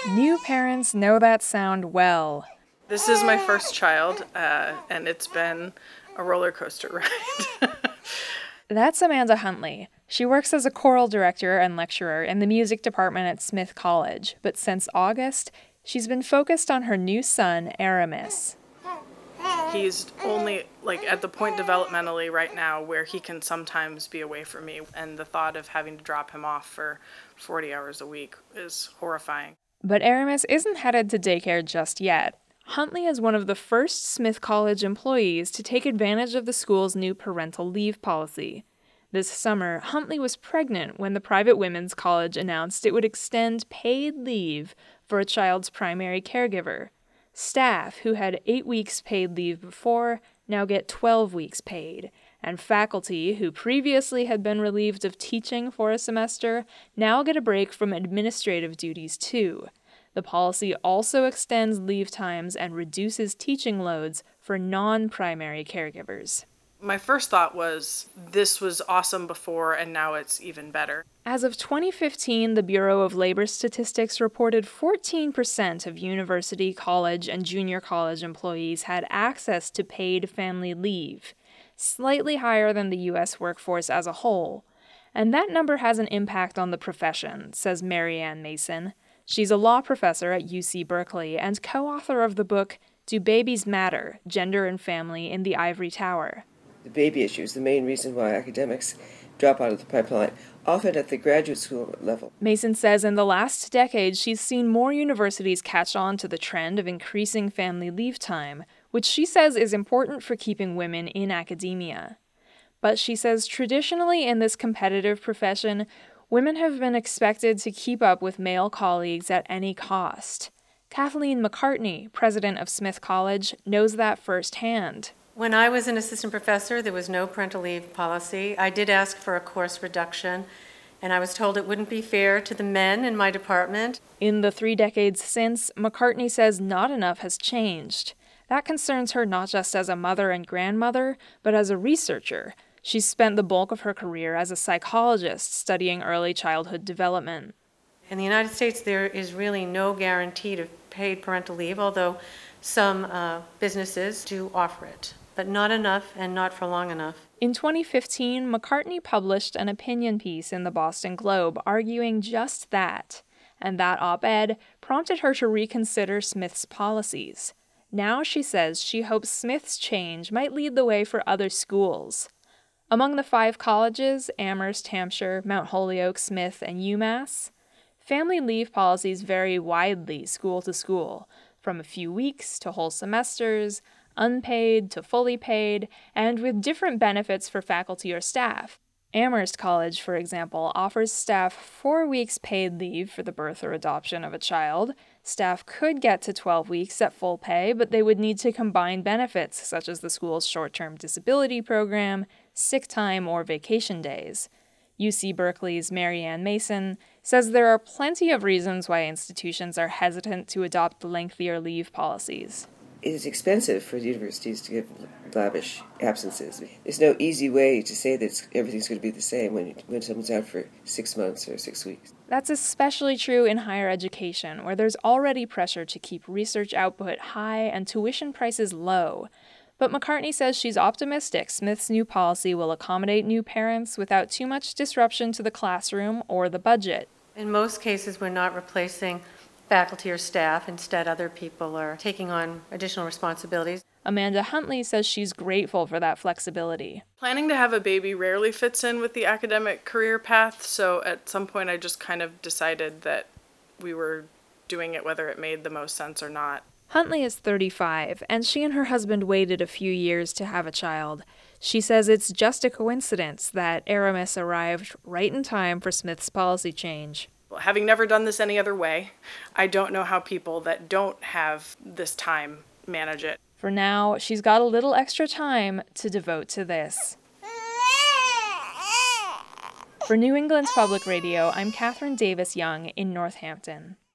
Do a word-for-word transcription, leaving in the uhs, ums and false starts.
New parents know that sound well. This is my first child, uh, and it's been a roller coaster ride. That's Amanda Huntley. She works as a choral director and lecturer in the music department at Smith College, but since August, she's been focused on her new son, Aramis. He's only like at the point developmentally right now where he can sometimes be away from me, and the thought of having to drop him off for forty hours a week is horrifying. But Aramis isn't headed to daycare just yet. Huntley is one of the first Smith College employees to take advantage of the school's new parental leave policy. This summer, Huntley was pregnant when the private women's college announced it would extend paid leave for a child's primary caregiver. Staff, who had eight weeks paid leave before, now get twelve weeks paid, and faculty, who previously had been relieved of teaching for a semester, now get a break from administrative duties too. The policy also extends leave times and reduces teaching loads for non-primary caregivers. My first thought was, this was awesome before, and now it's even better. As of twenty fifteen, the Bureau of Labor Statistics reported fourteen percent of university, college, and junior college employees had access to paid family leave, slightly higher than the U S workforce as a whole. And that number has an impact on the profession, says Mary Ann Mason. She's a law professor at U C Berkeley and co-author of the book Do Babies Matter? Gender and Family in the Ivory Tower. The baby issue is the main reason why academics drop out of the pipeline, often at the graduate school level. Mason says in the last decade, she's seen more universities catch on to the trend of increasing family leave time, which she says is important for keeping women in academia. But she says traditionally in this competitive profession, women have been expected to keep up with male colleagues at any cost. Kathleen McCartney, president of Smith College, knows that firsthand. When I was an assistant professor, there was no parental leave policy. I did ask for a course reduction, and I was told it wouldn't be fair to the men in my department. In the three decades since, McCartney says not enough has changed. That concerns her not just as a mother and grandmother, but as a researcher. She's spent the bulk of her career as a psychologist studying early childhood development. In the United States, there is really no guarantee of paid parental leave, although some uh, businesses do offer it, but not enough and not for long enough. In twenty fifteen, McCartney published an opinion piece in the Boston Globe arguing just that, and that op-ed prompted her to reconsider Smith's policies. Now she says she hopes Smith's change might lead the way for other schools. Among the five colleges, Amherst, Hampshire, Mount Holyoke, Smith, and UMass, family leave policies vary widely school to school, from a few weeks to whole semesters, unpaid to fully paid, and with different benefits for faculty or staff. Amherst College, for example, offers staff four weeks paid leave for the birth or adoption of a child. Staff could get to twelve weeks at full pay, but they would need to combine benefits such as the school's short-term disability program, sick time, or vacation days. U C Berkeley's Mary Ann Mason says there are plenty of reasons why institutions are hesitant to adopt lengthier leave policies. It is expensive for the universities to give lavish absences. There's no easy way to say that it's, everything's going to be the same when, when someone's out for six months or six weeks. That's especially true in higher education, where there's already pressure to keep research output high and tuition prices low. But McCartney says she's optimistic Smith's new policy will accommodate new parents without too much disruption to the classroom or the budget. In most cases, we're not replacing faculty or staff. Instead, other people are taking on additional responsibilities. Amanda Huntley says she's grateful for that flexibility. Planning to have a baby rarely fits in with the academic career path, so at some point I just kind of decided that we were doing it whether it made the most sense or not. Huntley is thirty-five, and she and her husband waited a few years to have a child. She says it's just a coincidence that Aramis arrived right in time for Smith's policy change. Well, having never done this any other way, I don't know how people that don't have this time manage it. For now, she's got a little extra time to devote to this. For New England Public Radio, I'm Catherine Davis Young in Northampton.